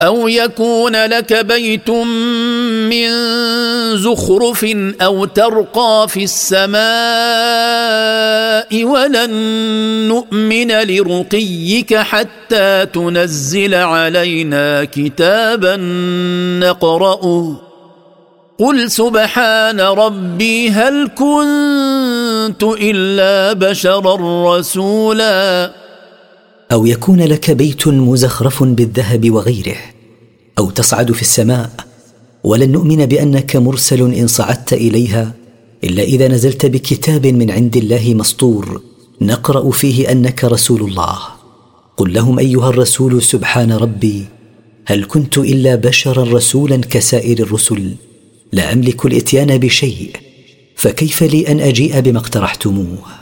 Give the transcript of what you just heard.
أو يكون لك بيت من زخرف أو ترقى في السماء ولن نؤمن لرقيك حتى تنزل علينا كتابا نقرأه قل سبحان ربي هل كنت إلا بشرا رسولا. أو يكون لك بيت مزخرف بالذهب وغيره، أو تصعد في السماء ولن نؤمن بأنك مرسل إن صعدت إليها إلا إذا نزلت بكتاب من عند الله مسطور نقرأ فيه أنك رسول الله. قل لهم أيها الرسول سبحان ربي هل كنت إلا بشرا رسولا كسائر الرسل، لا أملك الإتيان بشيء، فكيف لي أن أجيء بما اقترحتموه؟